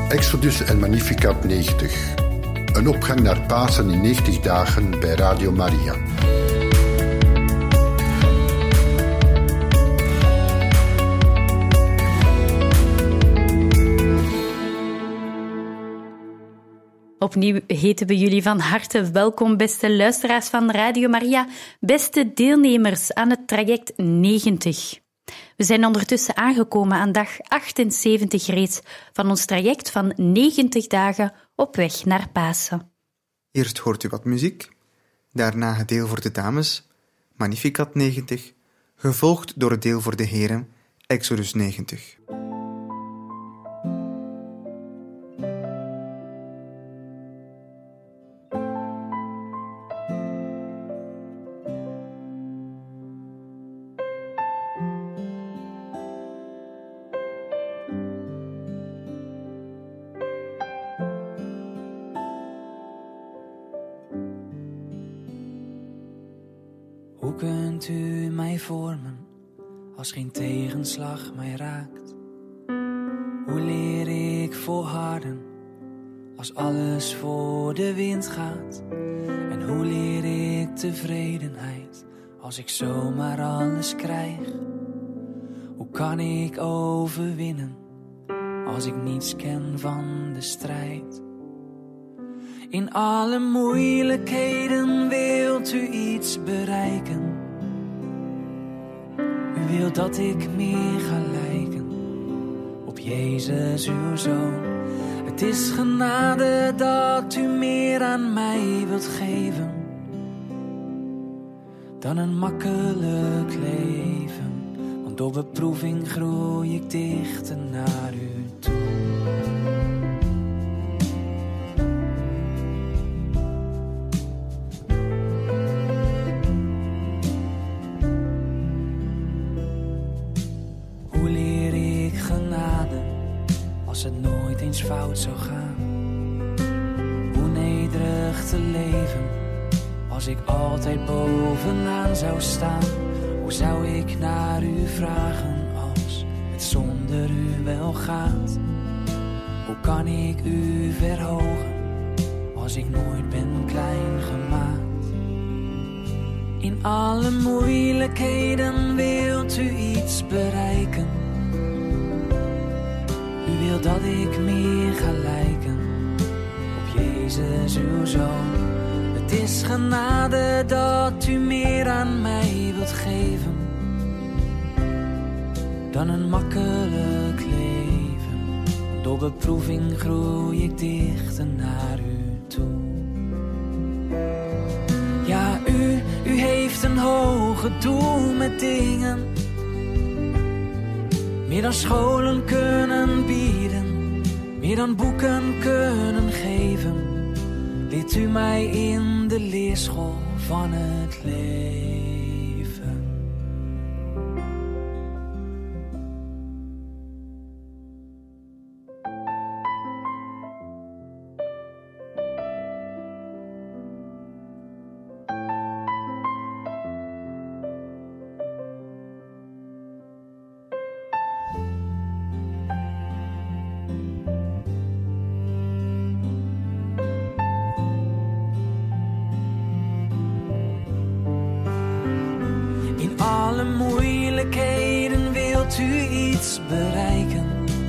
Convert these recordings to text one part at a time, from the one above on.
Exodus en Magnificat 90. Een opgang naar Pasen in 90 dagen bij Radio Maria. Opnieuw heten we jullie van harte welkom, beste luisteraars van Radio Maria, beste deelnemers aan het traject 90. We zijn ondertussen aangekomen aan dag 78 reeds van ons traject van 90 dagen op weg naar Pasen. Eerst hoort u wat muziek, daarna het deel voor de dames, Magnificat 90, gevolgd door het deel voor de heren, Exodus 90. Hoe kunt u mij vormen als geen tegenslag mij raakt? Hoe leer ik volharden als alles voor de wind gaat? En hoe leer ik tevredenheid als ik zomaar alles krijg? Hoe kan ik overwinnen als ik niets ken van de strijd? In alle moeilijkheden wilt u iets bereiken. U wilt dat ik meer ga lijken op Jezus uw Zoon. Het is genade dat u meer aan mij wilt geven dan een makkelijk leven. Want door beproeving groei ik dichter naar u toe. Als het nooit eens fout zou gaan, hoe nederig te leven als ik altijd bovenaan zou staan. Hoe zou ik naar u vragen als het zonder u wel gaat? Hoe kan ik u verhogen als ik nooit ben klein gemaakt? In alle moeilijkheden wilt u iets bereiken. U wilt dat ik meer ga lijken op Jezus uw Zoon. Het is genade dat u meer aan mij wilt geven dan een makkelijk leven. Door beproeving groei ik dichter naar u toe. Ja, u heeft een hoger doel met dingen meer dan scholen kunnen bieden, meer dan boeken kunnen geven. Leert u mij in de leerschool van het leven. Alle moeilijkheden wilt u iets bereiken.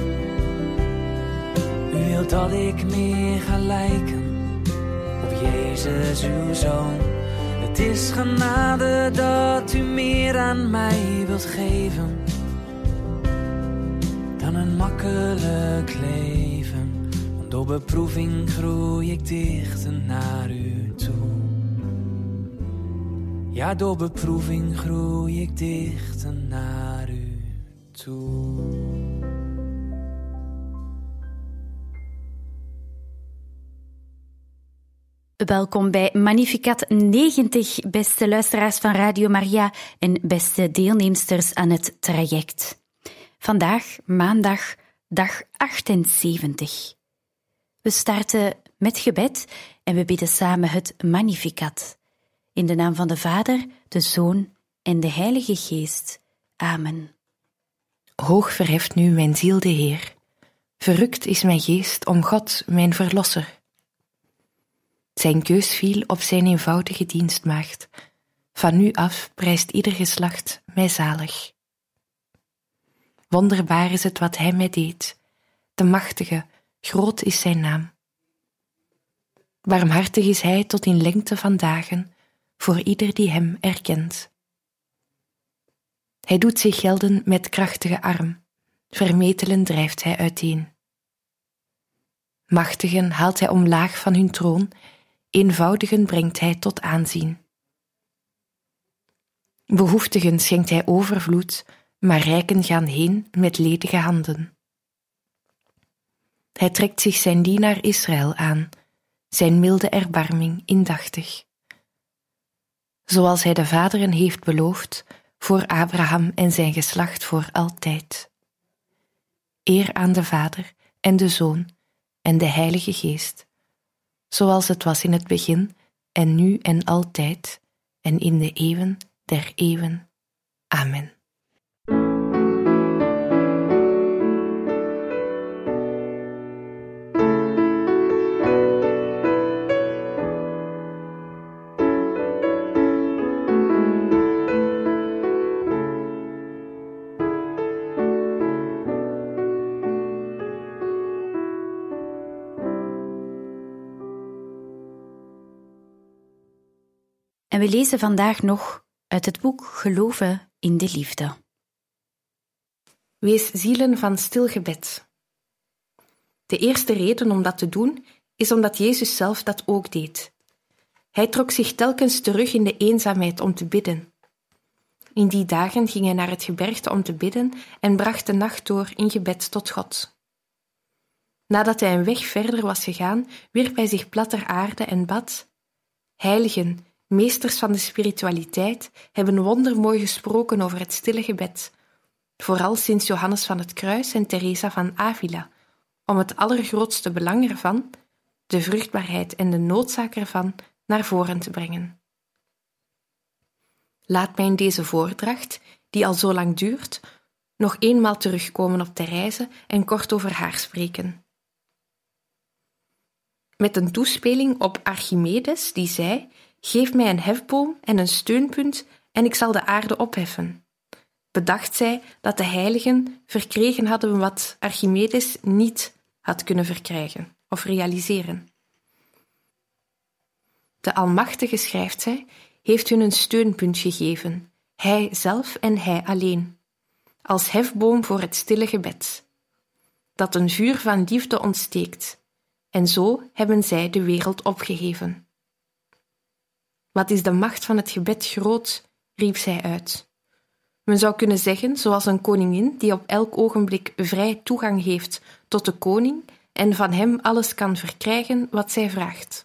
U wilt dat ik meer ga lijken op Jezus uw Zoon. Het is genade dat u meer aan mij wilt geven dan een makkelijk leven. Want door beproeving groei ik dichter naar u toe. Ja, door beproeving groei ik dichter naar u toe. Welkom bij Magnificat 90, beste luisteraars van Radio Maria en beste deelnemsters aan het traject. Vandaag, maandag, dag 78. We starten met gebed en we bidden samen het Magnificat. In de naam van de Vader, de Zoon en de Heilige Geest. Amen. Hoog verheft nu mijn ziel de Heer. Verrukt is mijn geest om God, mijn verlosser. Zijn keus viel op zijn eenvoudige dienstmaagd. Van nu af prijst ieder geslacht mij zalig. Wonderbaar is het wat hij mij deed. De machtige, groot is zijn naam. Barmhartig is hij tot in lengte van dagen, voor ieder die hem erkent. Hij doet zich gelden met krachtige arm, vermetelen drijft hij uiteen. Machtigen haalt hij omlaag van hun troon, eenvoudigen brengt hij tot aanzien. Behoeftigen schenkt hij overvloed, maar rijken gaan heen met ledige handen. Hij trekt zich zijn dienaar Israël aan, zijn milde erbarming indachtig. Zoals hij de vaderen heeft beloofd, voor Abraham en zijn geslacht voor altijd. Eer aan de Vader en de Zoon en de Heilige Geest, zoals het was in het begin en nu en altijd en in de eeuwen der eeuwen. Amen. En we lezen vandaag nog uit het boek Geloven in de Liefde. Wees zielen van stil gebed. De eerste reden om dat te doen is omdat Jezus zelf dat ook deed. Hij trok zich telkens terug in de eenzaamheid om te bidden. In die dagen ging hij naar het gebergte om te bidden en bracht de nacht door in gebed tot God. Nadat hij een weg verder was gegaan, wierp hij zich plat ter aarde en bad: Heiligen, meesters van de spiritualiteit, hebben wondermooi gesproken over het stille gebed, vooral sinds Johannes van het Kruis en Teresa van Avila, om het allergrootste belang ervan, de vruchtbaarheid en de noodzaak ervan, naar voren te brengen. Laat mij in deze voordracht, die al zo lang duurt, nog eenmaal terugkomen op Therese en kort over haar spreken. Met een toespeling op Archimedes, die zei: Geef mij een hefboom en een steunpunt en ik zal de aarde opheffen. Bedacht zij dat de heiligen verkregen hadden wat Archimedes niet had kunnen verkrijgen of realiseren. De Almachtige, schrijft zij, heeft hun een steunpunt gegeven, hij zelf en hij alleen, als hefboom voor het stille gebed, dat een vuur van liefde ontsteekt, en zo hebben zij de wereld opgeheven. Wat is de macht van het gebed groot, riep zij uit. Men zou kunnen zeggen, zoals een koningin die op elk ogenblik vrij toegang heeft tot de koning en van hem alles kan verkrijgen wat zij vraagt.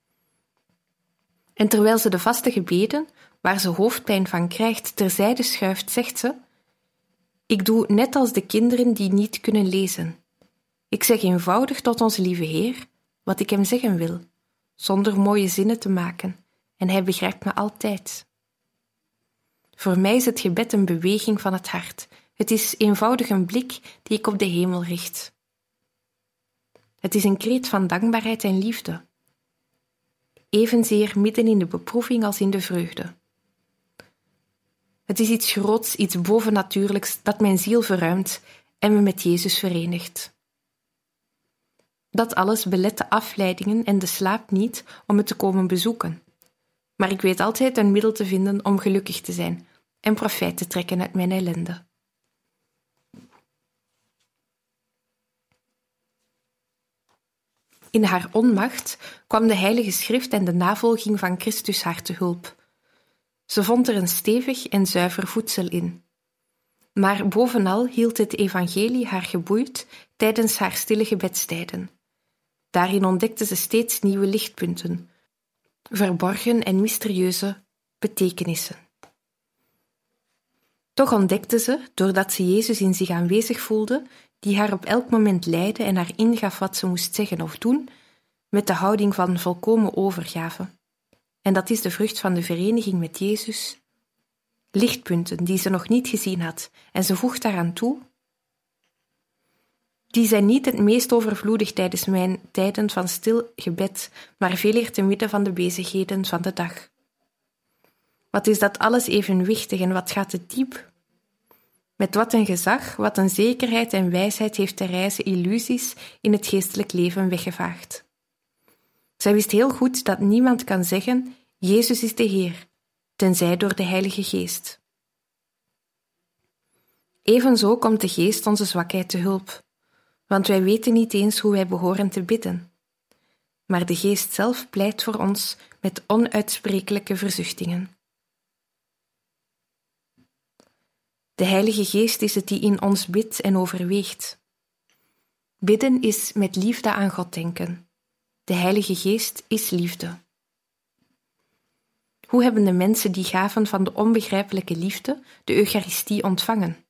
En terwijl ze de vaste gebeden, waar ze hoofdpijn van krijgt, terzijde schuift, zegt ze: Ik doe net als de kinderen die niet kunnen lezen. Ik zeg eenvoudig tot onze lieve Heer wat ik hem zeggen wil, zonder mooie zinnen te maken, en hij begrijpt me altijd. Voor mij is het gebed een beweging van het hart. Het is eenvoudig een blik die ik op de hemel richt. Het is een kreet van dankbaarheid en liefde. Evenzeer midden in de beproeving als in de vreugde. Het is iets groots, iets bovennatuurlijks dat mijn ziel verruimt en me met Jezus verenigt. Dat alles belet de afleidingen en de slaap niet om me te komen bezoeken. Maar ik weet altijd een middel te vinden om gelukkig te zijn en profijt te trekken uit mijn ellende. In haar onmacht kwam de Heilige Schrift en de navolging van Christus haar te hulp. Ze vond er een stevig en zuiver voedsel in. Maar bovenal hield het evangelie haar geboeid tijdens haar stille gebedstijden. Daarin ontdekte ze steeds nieuwe lichtpunten, verborgen en mysterieuze betekenissen. Toch ontdekte ze, doordat ze Jezus in zich aanwezig voelde, die haar op elk moment leidde en haar ingaf wat ze moest zeggen of doen, met de houding van volkomen overgave. En dat is de vrucht van de vereniging met Jezus. Lichtpunten die ze nog niet gezien had, en ze voegt daaraan toe: Die zijn niet het meest overvloedig tijdens mijn tijden van stil gebed, maar veel eer te midden van de bezigheden van de dag. Wat is dat alles evenwichtig en wat gaat het diep? Met wat een gezag, wat een zekerheid en wijsheid heeft Therese illusies in het geestelijk leven weggevaagd. Zij wist heel goed dat niemand kan zeggen, Jezus is de Heer, tenzij door de Heilige Geest. Evenzo komt de Geest onze zwakheid te hulp, want wij weten niet eens hoe wij behoren te bidden. Maar de Geest zelf pleit voor ons met onuitsprekelijke verzuchtingen. De Heilige Geest is het die in ons bidt en overweegt. Bidden is met liefde aan God denken. De Heilige Geest is liefde. Hoe hebben de mensen die gaven van de onbegrijpelijke liefde de Eucharistie ontvangen?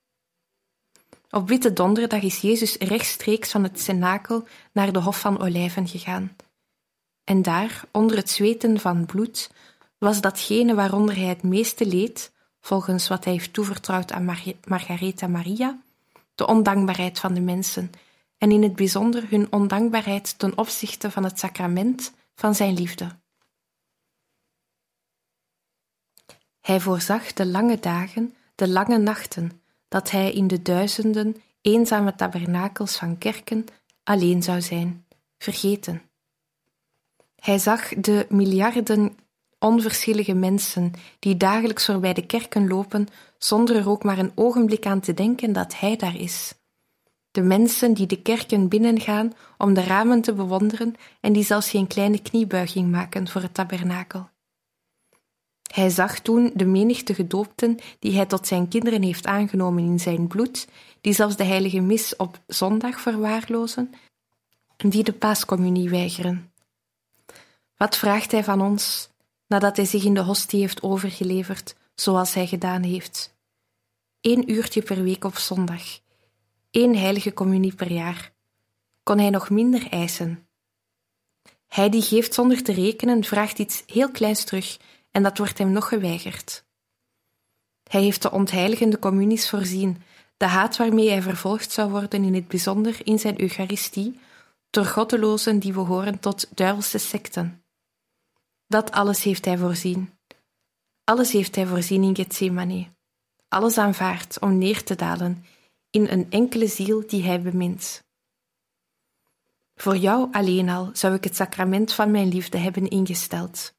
Op Witte Donderdag is Jezus rechtstreeks van het cenakel naar de Hof van Olijven gegaan. En daar, onder het zweten van bloed, was datgene waaronder hij het meeste leed, volgens wat hij heeft toevertrouwd aan Margaretha Maria, de ondankbaarheid van de mensen, en in het bijzonder hun ondankbaarheid ten opzichte van het sacrament van zijn liefde. Hij voorzag de lange dagen, de lange nachten, dat hij in de duizenden eenzame tabernakels van kerken alleen zou zijn, vergeten. Hij zag de miljarden onverschillige mensen die dagelijks voorbij de kerken lopen, zonder er ook maar een ogenblik aan te denken dat hij daar is. De mensen die de kerken binnengaan om de ramen te bewonderen en die zelfs geen kleine kniebuiging maken voor het tabernakel. Hij zag toen de menigte gedoopten die hij tot zijn kinderen heeft aangenomen in zijn bloed, die zelfs de heilige mis op zondag verwaarlozen en die de paascommunie weigeren. Wat vraagt hij van ons, nadat hij zich in de hostie heeft overgeleverd, zoals hij gedaan heeft? 1 uurtje per week op zondag, 1 heilige communie per jaar. Kon hij nog minder eisen? Hij die geeft zonder te rekenen, vraagt iets heel kleins terug, en dat wordt hem nog geweigerd. Hij heeft de ontheiligende communies voorzien, de haat waarmee hij vervolgd zou worden in het bijzonder in zijn Eucharistie, door goddelozen die behoren tot duivelse secten. Dat alles heeft hij voorzien. Alles heeft hij voorzien in Getsemane. Alles aanvaard om neer te dalen in een enkele ziel die hij bemint. Voor jou alleen al zou ik het sacrament van mijn liefde hebben ingesteld.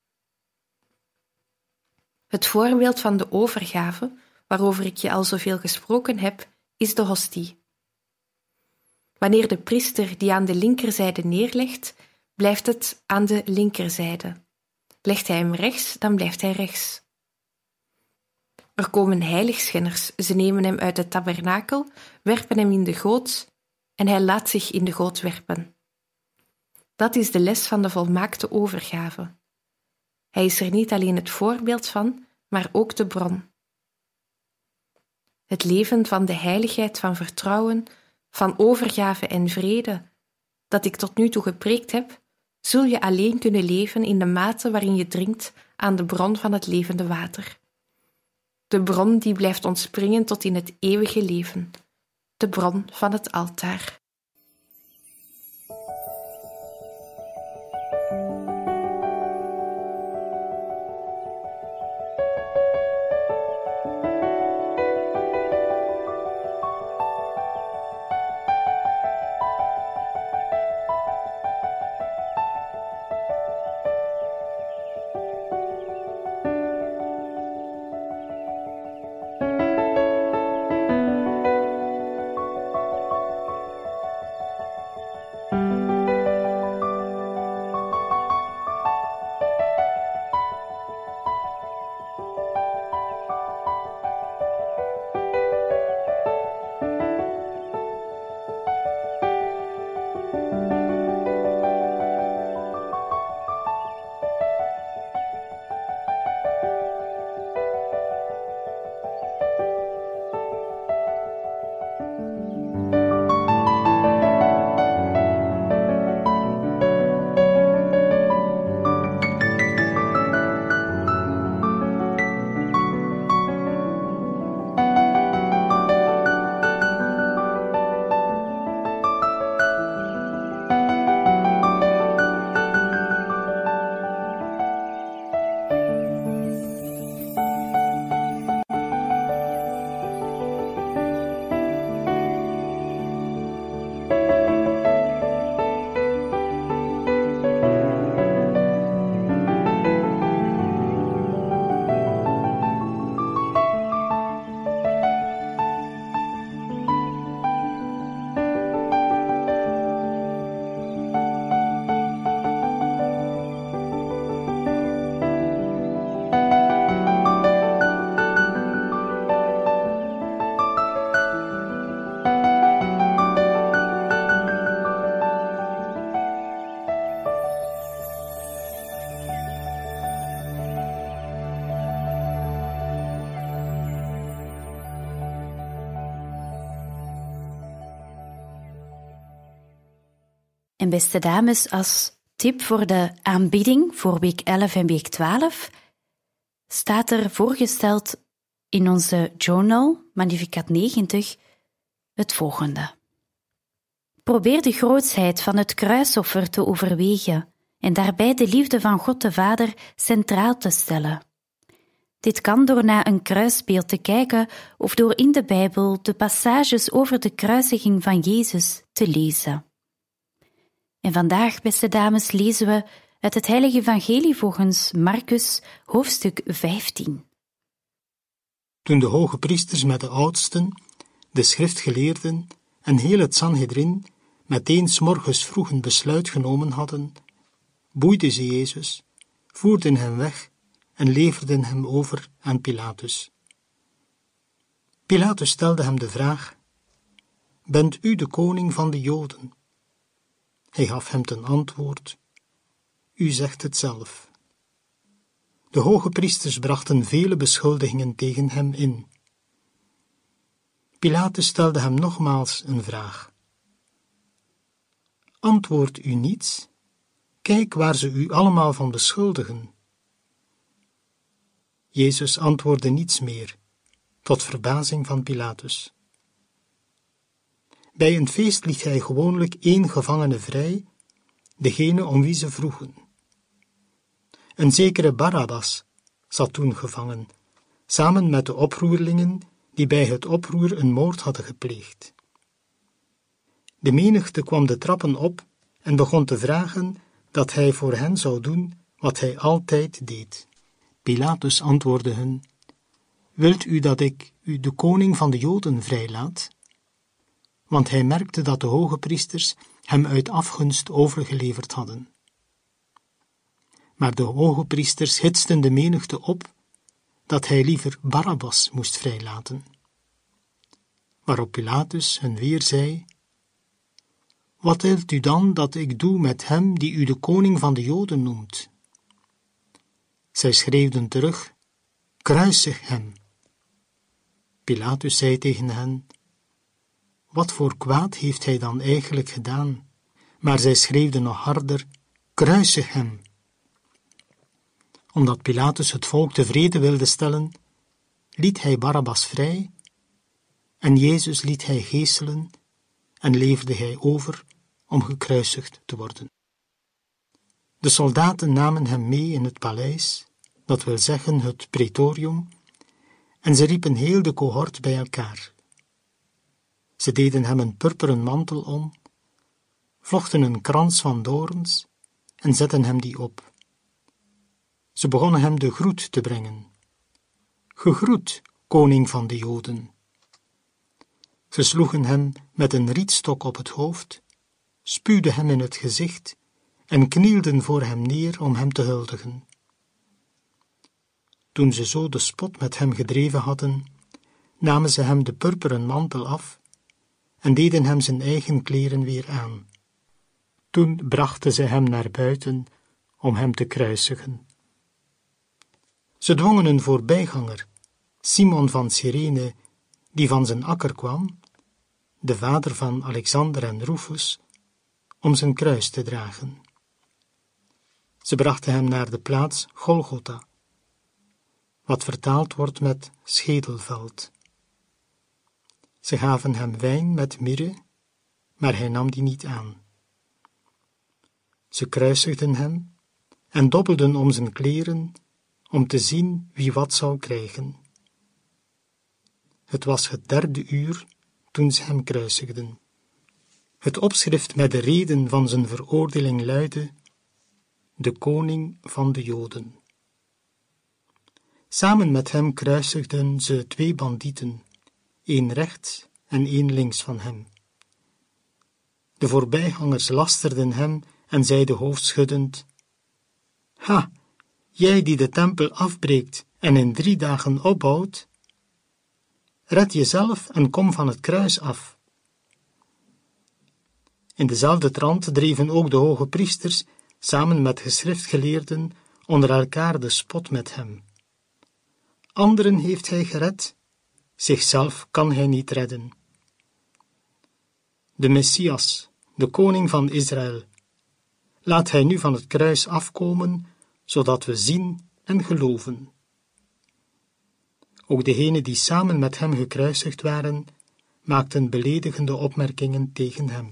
Het voorbeeld van de overgave, waarover ik je al zoveel gesproken heb, is de hostie. Wanneer de priester die aan de linkerzijde neerlegt, blijft het aan de linkerzijde. Legt hij hem rechts, dan blijft hij rechts. Er komen heiligschenners, ze nemen hem uit het tabernakel, werpen hem in de goot en hij laat zich in de goot werpen. Dat is de les van de volmaakte overgave. Hij is er niet alleen het voorbeeld van, maar ook de bron. Het leven van de heiligheid, van vertrouwen, van overgave en vrede, dat ik tot nu toe gepreekt heb, zul je alleen kunnen leven in de mate waarin je drinkt aan de bron van het levende water. De bron die blijft ontspringen tot in het eeuwige leven, de bron van het altaar. En beste dames, als tip voor de aanbidding voor week 11 en week 12 staat er voorgesteld in onze journal, Magnificat 90, het volgende. Probeer de grootsheid van het kruisoffer te overwegen en daarbij de liefde van God de Vader centraal te stellen. Dit kan door naar een kruisbeeld te kijken of door in de Bijbel de passages over de kruisiging van Jezus te lezen. En vandaag, beste dames, lezen we uit het Heilige Evangelie volgens Marcus, hoofdstuk 15. Toen de hoge priesters met de oudsten, de schriftgeleerden en heel het Sanhedrin meteen 's morgens vroeg een besluit genomen hadden, boeiden ze Jezus, voerden hem weg en leverden hem over aan Pilatus. Pilatus stelde hem de vraag: Bent u de koning van de Joden? Hij gaf hem ten antwoord: U zegt het zelf. De hoge priesters brachten vele beschuldigingen tegen hem in. Pilatus stelde hem nogmaals een vraag: Antwoordt u niets? Kijk waar ze u allemaal van beschuldigen. Jezus antwoordde niets meer, tot verbazing van Pilatus. Bij een feest liet hij gewoonlijk 1 gevangene vrij, degene om wie ze vroegen. Een zekere Barabbas zat toen gevangen, samen met de oproerlingen die bij het oproer een moord hadden gepleegd. De menigte kwam de trappen op en begon te vragen dat hij voor hen zou doen wat hij altijd deed. Pilatus antwoordde hun: Wilt u dat ik u de koning van de Joden vrijlaat? Want hij merkte dat de hoge priesters hem uit afgunst overgeleverd hadden. Maar de hoge priesters hitsten de menigte op dat hij liever Barabbas moest vrijlaten. Waarop Pilatus hun weer zei: Wat wilt u dan dat ik doe met hem die u de koning van de Joden noemt? Zij schreeuwden terug: Kruisig hem! Pilatus zei tegen hen: Wat voor kwaad heeft hij dan eigenlijk gedaan? Maar zij schreeuwden nog harder: Kruisig hem! Omdat Pilatus het volk tevreden wilde stellen, liet hij Barabbas vrij en Jezus liet hij geeselen en leverde hij over om gekruisigd te worden. De soldaten namen hem mee in het paleis, dat wil zeggen het praetorium, en ze riepen heel de cohort bij elkaar. Ze deden hem een purperen mantel om, vlochten een krans van doorns en zetten hem die op. Ze begonnen hem de groet te brengen. Gegroet, koning van de Joden. Ze sloegen hem met een rietstok op het hoofd, spuwden hem in het gezicht en knielden voor hem neer om hem te huldigen. Toen ze zo de spot met hem gedreven hadden, namen ze hem de purperen mantel af en deden hem zijn eigen kleren weer aan. Toen brachten ze hem naar buiten om hem te kruisigen. Ze dwongen een voorbijganger, Simon van Cyrene, die van zijn akker kwam, de vader van Alexander en Rufus, om zijn kruis te dragen. Ze brachten hem naar de plaats Golgotha, wat vertaald wordt met schedelveld. Ze gaven hem wijn met mirre, maar hij nam die niet aan. Ze kruisigden hem en dobbelden om zijn kleren, om te zien wie wat zou krijgen. Het was het 3e uur toen ze hem kruisigden. Het opschrift met de reden van zijn veroordeling luidde: de koning van de Joden. Samen met hem kruisigden ze 2 bandieten, 1 rechts en 1 links van hem. De voorbijgangers lasterden hem en zeiden hoofdschuddend: Ha, jij die de tempel afbreekt en in 3 dagen opbouwt, red jezelf en kom van het kruis af. In dezelfde trant dreven ook de hoge priesters samen met geschriftgeleerden onder elkaar de spot met hem. Anderen heeft hij gered, zichzelf kan hij niet redden. De Messias, de koning van Israël, Laat hij nu van het kruis afkomen, zodat we zien en geloven. Ook degenen die samen met hem gekruisigd waren, maakten beledigende opmerkingen tegen hem.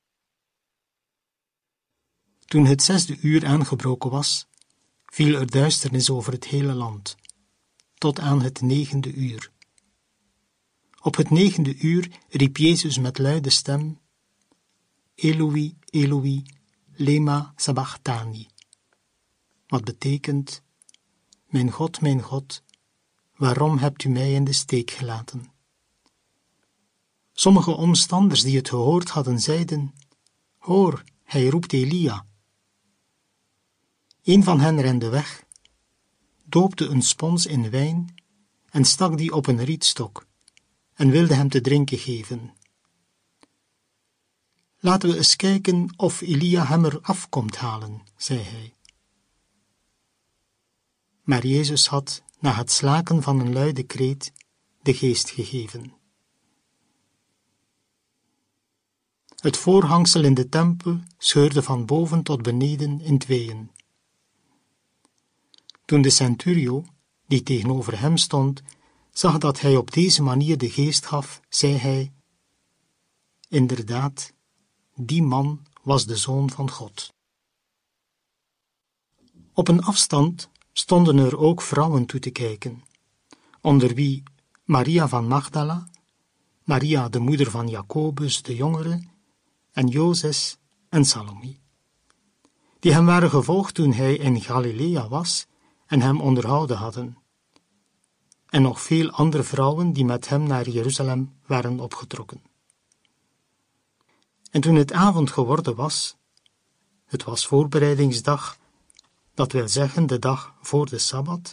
Toen het 6e uur aangebroken was, viel er duisternis over het hele land, tot aan het 9e uur. Op het 9e uur riep Jezus met luide stem: Eloi, Eloi, lema sabachthani. Wat betekent: mijn God, waarom hebt u mij in de steek gelaten? Sommige omstanders die het gehoord hadden, zeiden: hoor, hij roept Elia. Een van hen rende weg, doopte een spons in wijn en stak die op een rietstok en wilde hem te drinken geven. Laten we eens kijken of Elia hem er af komt halen, zei hij. Maar Jezus had, na het slaken van een luide kreet, de geest gegeven. Het voorhangsel in de tempel scheurde van boven tot beneden in tweeën. Toen de centurio, die tegenover hem stond, zag dat hij op deze manier de geest gaf, zei hij: inderdaad, die man was de Zoon van God. Op een afstand stonden er ook vrouwen toe te kijken, onder wie Maria van Magdala, Maria de moeder van Jacobus de Jongere en Jozes en Salome, die hem waren gevolgd toen hij in Galilea was en hem onderhouden hadden, en nog veel andere vrouwen die met hem naar Jeruzalem waren opgetrokken. En toen het avond geworden was, het was voorbereidingsdag, dat wil zeggen de dag voor de Sabbat,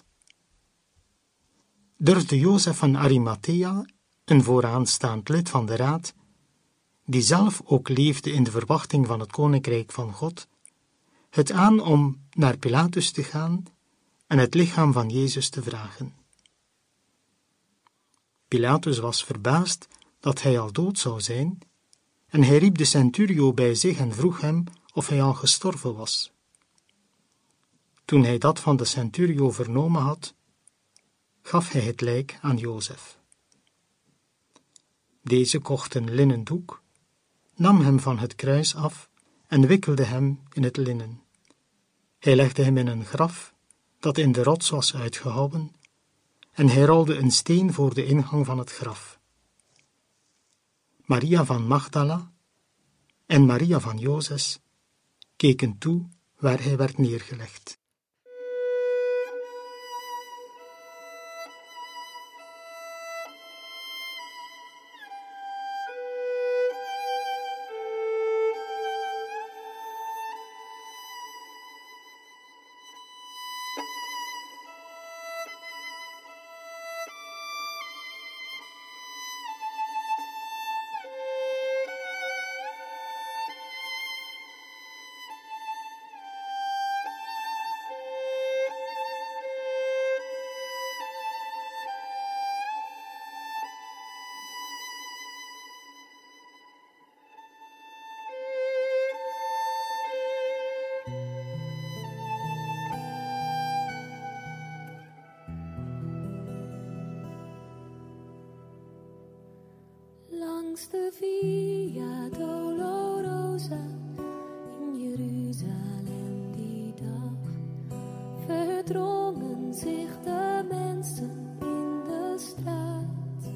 durfde Jozef van Arimathea, een vooraanstaand lid van de raad, die zelf ook leefde in de verwachting van het koninkrijk van God, het aan om naar Pilatus te gaan en het lichaam van Jezus te vragen. Pilatus was verbaasd dat hij al dood zou zijn, en hij riep de centurio bij zich en vroeg hem of hij al gestorven was. Toen hij dat van de centurio vernomen had, gaf hij het lijk aan Jozef. Deze kocht een linnen doek, nam hem van het kruis af en wikkelde hem in het linnen. Hij legde hem in een graf dat in de rots was uitgehouwen, en hij rolde een steen voor de ingang van het graf. Maria van Magdala en Maria van Jozes keken toe waar hij werd neergelegd. Langs de Via Dolorosa in Jeruzalem die dag verdrongen zich de mensen in de straat.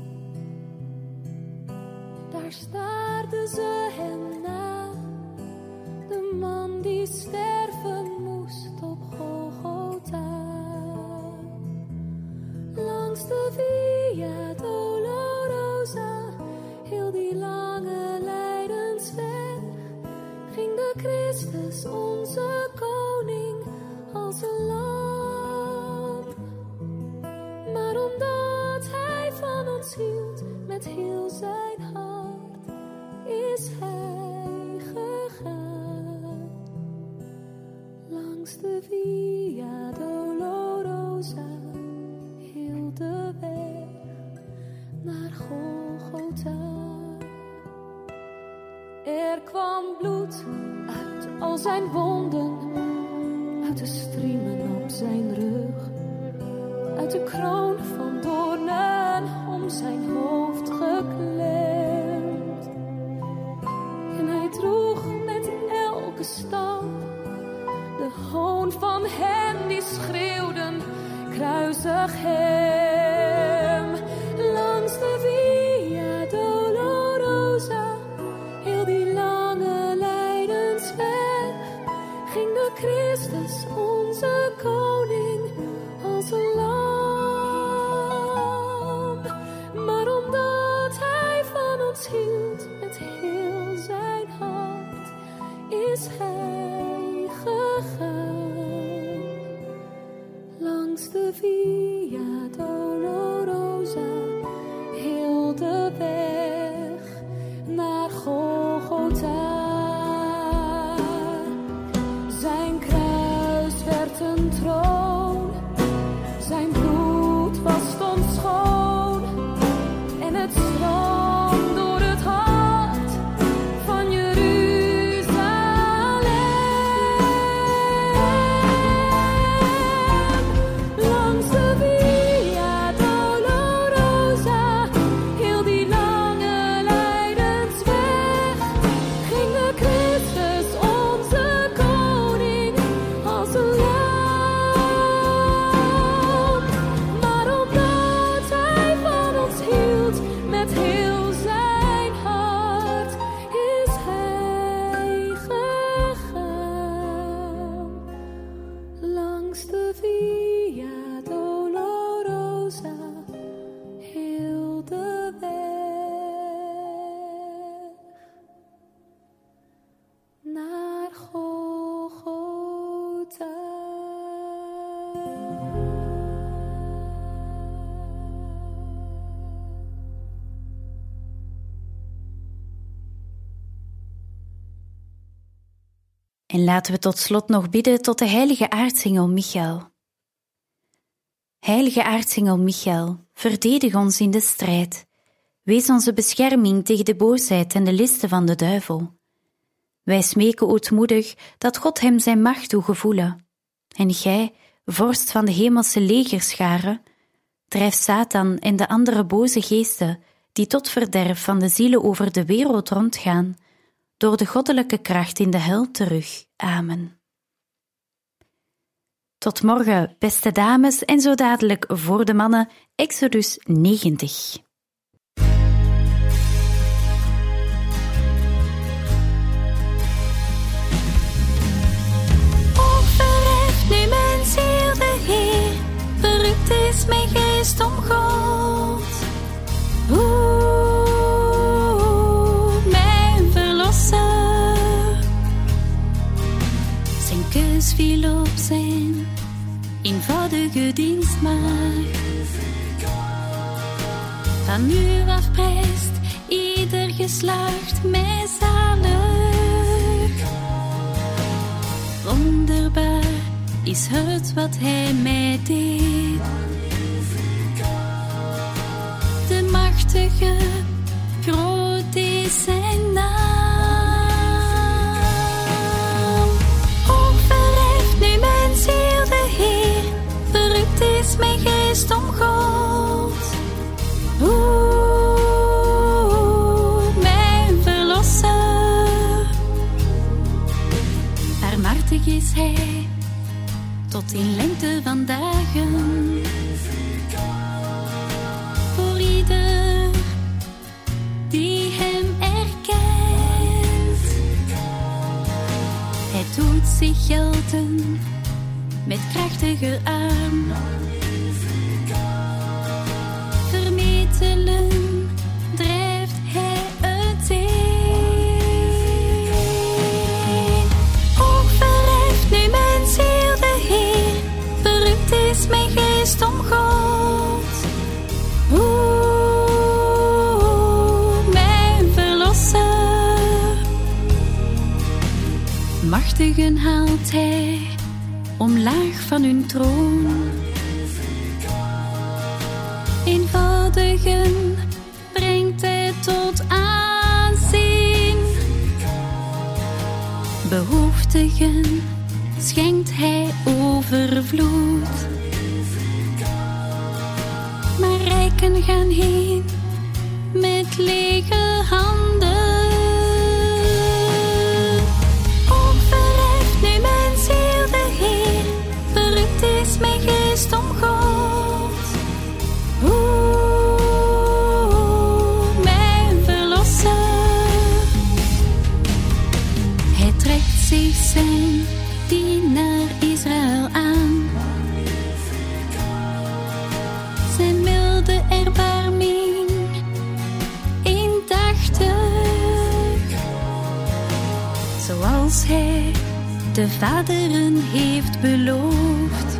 Daar staarden ze hem na, de man die sterven moest op Golgotha. Langs de Via Dolorosa, heel die lange lijdensweg, ging de Christus, onze koning, als een lam. Maar omdat hij van ons hield, met heel zijn hart, is hij gegaan. Langs de Via Dolorosa, heel de weg naar Golgotha. Er kwam bloed uit al zijn wonden, uit de striemen op zijn rug, uit de kroon van doornen om zijn hoofd geklemd. En hij droeg met elke stap de hoon van hen die schreeuwden, kruisig hem. Langs de Via Dolorosa, heel die lange lijdensweg, ging de Christus, onze koning, als een lam. Maar omdat hij van ons hield met heel zijn hart, is hij gegaan. Langs de Via Dolorosa, heel de weg naar Golgotha. Zijn kruis werd een troon, zijn bloed was ontschoon en het stroom door het hart van Jeruzalem. Langs de Via Dolorosa, heel die lange lijdensweg, ging de Christus, onze koning, als een lam. Maar omdat hij van ons hield met heel zijn hart, is hij gegaan. Langs de Via Dolorosa, heel de weg naar Golgotha. En laten we tot slot nog bidden tot de heilige aartsengel Michael. Heilige aartsengel Michael, verdedig ons in de strijd. Wees onze bescherming tegen de boosheid en de listen van de duivel. Wij smeken ootmoedig dat God hem zijn macht doet gevoelen. En gij, vorst van de hemelse legerscharen, drijf Satan en de andere boze geesten die tot verderf van de zielen over de wereld rondgaan, door de goddelijke kracht in de hel terug. Amen. Tot morgen, beste dames, en zo dadelijk voor de mannen, Exodus 90. O, verheft nu mijn ziel de Heer, verrukt is mijn geest om God. Mijn verlosser, zijn keus viel op zijn eenvoudige dienstmaagd. Van nu af prijst ieder geslacht mij zalig. Wonderbaar is het wat hij mij deed. De machtige, groot is zijn naam. O, verheft nu mijn ziel de Heer, verrukt is mijn geest om God. Mijn verlosser, barmhartig is hij tot in lengte van dagen. Voor ieder die hem erkent, hij doet zich gelden met krachtige arm. Vermetelen drijft hij uiteen. O, verheft nu mijn ziel de Heer, verrukt is mijn geest om God. Mijn verlosser, machtigen haalt hij omlaag van hun troon. Eenvoudigen brengt hij tot aanzien. Behoeft machtigen schenkt hij overvloed. Maar rijken gaan heen met lege handen. O, verheft nu mijn ziel de Heer, verrukt is mijn geest om God. Mijn verlosser. Hij trekt zich zijn dienaar Israël aan. Zijn milde erbarming indachtig, zoals hij de vaderen heeft beloofd.